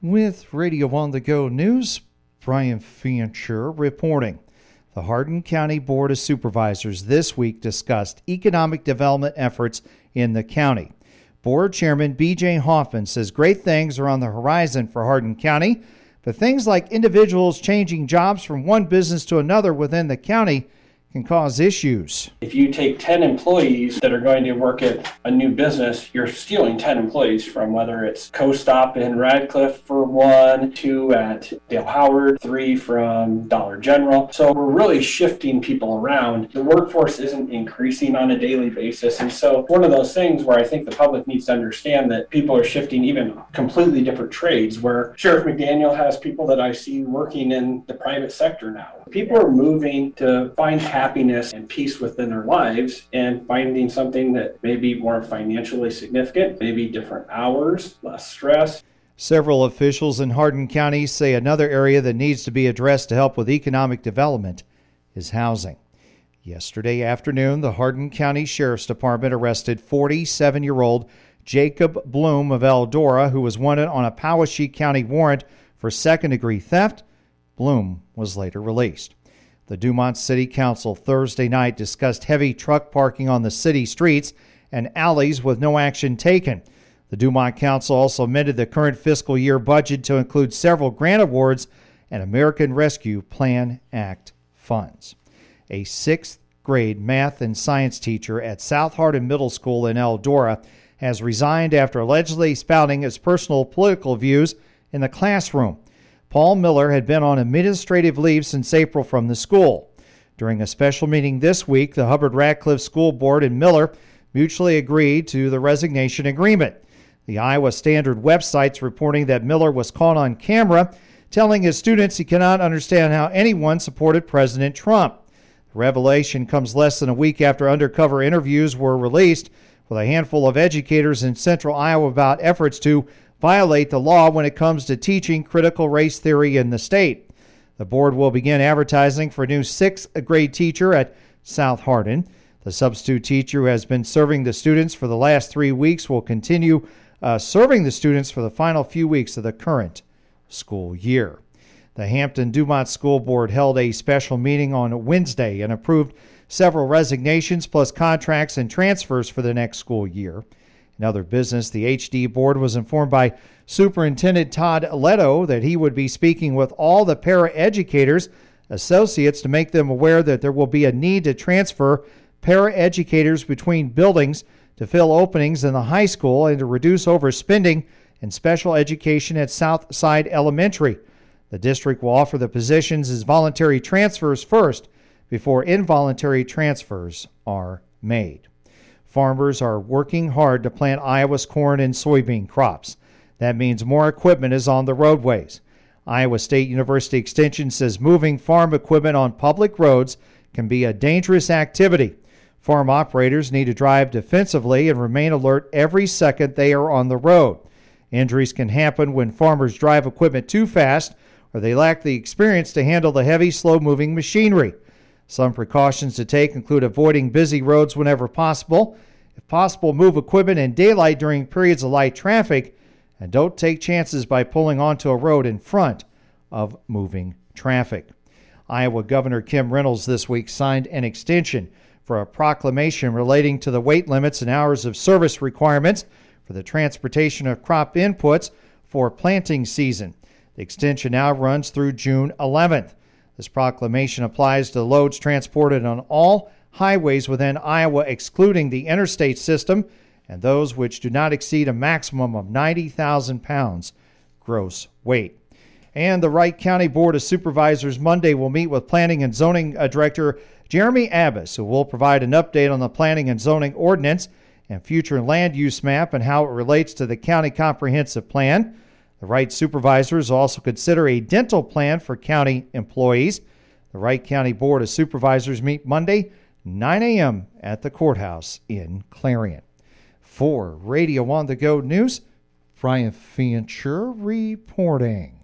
With Radio on the Go News, Brian Fancher reporting. The Hardin County Board of Supervisors this week discussed economic development efforts in the county. Board Chairman B.J. Hoffman says great things are on the horizon for Hardin County, but things like individuals changing jobs from one business to another within the county can cause issues. If you take 10 employees that are going to work at a new business, you're stealing 10 employees from whether it's Co-Stop in Radcliffe for 1, 2 at Dale Howard, 3 from Dollar General. So we're really shifting people around. The workforce isn't increasing on a daily basis. And so one of those things where I think the public needs to understand that people are shifting even completely different trades, where Sheriff McDaniel has people that I see working in the private sector now. People are moving to find happiness and peace within their lives and finding something that may be more financially significant, maybe different hours, less stress. Several officials in Hardin County say another area that needs to be addressed to help with economic development is housing. Yesterday afternoon, the Hardin County Sheriff's Department arrested 47-year-old Jacob Bloom of Eldora, who was wanted on a Poweshiek County warrant for second-degree theft. Bloom was later released. The Dumont City Council Thursday night discussed heavy truck parking on the city streets and alleys with no action taken. The Dumont Council also amended the current fiscal year budget to include several grant awards and American Rescue Plan Act funds. A 6th grade math and science teacher at South Hardin Middle School in Eldora has resigned after allegedly spouting his personal political views in the classroom. Paul Miller had been on administrative leave since April from the school. During a special meeting this week, the Hubbard-Radcliffe School Board and Miller mutually agreed to the resignation agreement. The Iowa Standard website's reporting that Miller was caught on camera telling his students he cannot understand how anyone supported President Trump. The revelation comes less than a week after undercover interviews were released with a handful of educators in central Iowa about efforts to violate the law when it comes to teaching critical race theory in the state. The board will begin advertising for a new 6th grade teacher at South Hardin. The substitute teacher who has been serving the students for the last 3 weeks will continue serving the students for the final few weeks of the current school year. The Hampton Dumont School Board held a special meeting on Wednesday and approved several resignations plus contracts and transfers for the next school year. In other business, the HD board was informed by Superintendent Todd Leto that he would be speaking with all the paraeducators associates to make them aware that there will be a need to transfer paraeducators between buildings to fill openings in the high school and to reduce overspending in special education at Southside Elementary. The district will offer the positions as voluntary transfers first before involuntary transfers are made. Farmers are working hard to plant Iowa's corn and soybean crops. That means more equipment is on the roadways. Iowa State University Extension says moving farm equipment on public roads can be a dangerous activity. Farm operators need to drive defensively and remain alert every second they are on the road. Injuries can happen when farmers drive equipment too fast or they lack the experience to handle the heavy, slow-moving machinery. Some precautions to take include avoiding busy roads whenever possible. If possible, move equipment in daylight during periods of light traffic, and don't take chances by pulling onto a road in front of moving traffic. Iowa Governor Kim Reynolds this week signed an extension for a proclamation relating to the weight limits and hours of service requirements for the transportation of crop inputs for planting season. The extension now runs through June 11th. This proclamation applies to loads transported on all highways within Iowa, excluding the interstate system, and those which do not exceed a maximum of 90,000 pounds gross weight. And the Wright County Board of Supervisors Monday will meet with Planning and Zoning Director Jeremy Abbas, who will provide an update on the Planning and Zoning Ordinance and future land use map and how it relates to the county comprehensive plan. The Wright supervisors also consider a dental plan for county employees. The Wright County Board of Supervisors meet Monday, 9 a.m. at the courthouse in Clarion. For Radio on the Go News, Brian Fancher reporting.